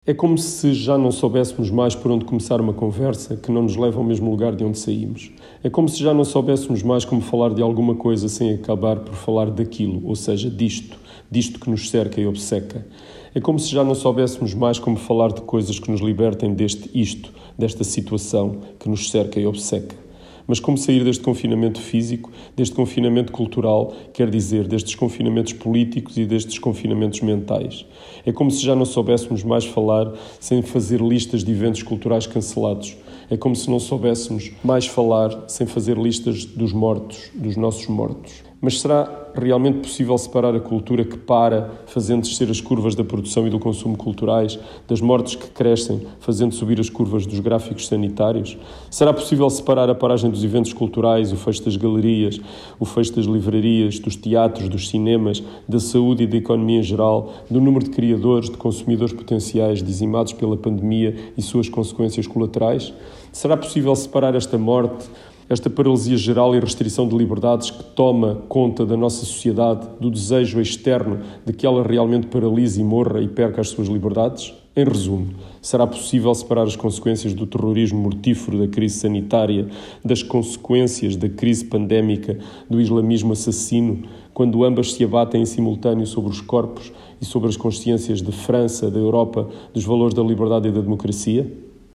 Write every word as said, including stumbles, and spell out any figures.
É como se já não soubéssemos mais por onde começar uma conversa que não nos leva ao mesmo lugar de onde saímos. É como se já não soubéssemos mais como falar de alguma coisa sem acabar por falar daquilo, ou seja, disto, disto que nos cerca e obceca. É como se já não soubéssemos mais como falar de coisas que nos libertem deste isto, desta situação que nos cerca e obceca. Mas como sair deste confinamento físico, deste confinamento cultural, quer dizer, destes confinamentos políticos e destes confinamentos mentais. É como se já não soubéssemos mais falar sem fazer listas de eventos culturais cancelados. É como se não soubéssemos mais falar sem fazer listas dos mortos, dos nossos mortos. Mas será realmente possível separar a cultura que para, fazendo descer as curvas da produção e do consumo culturais, das mortes que crescem, fazendo subir as curvas dos gráficos sanitários? Será possível separar a paragem dos eventos culturais, o fecho das galerias, o fecho das livrarias, dos teatros, dos cinemas, da saúde e da economia em geral, do número de criadores, de consumidores potenciais dizimados pela pandemia e suas consequências colaterais? Será possível separar esta morte, esta paralisia geral e restrição de liberdades que toma conta da nossa sociedade, do desejo externo de que ela realmente paralise e morra e perca as suas liberdades? Em resumo, será possível separar as consequências do terrorismo mortífero, da crise sanitária, das consequências da crise pandémica, do islamismo assassino, quando ambas se abatem em simultâneo sobre os corpos e sobre as consciências de França, da Europa, dos valores da liberdade e da democracia?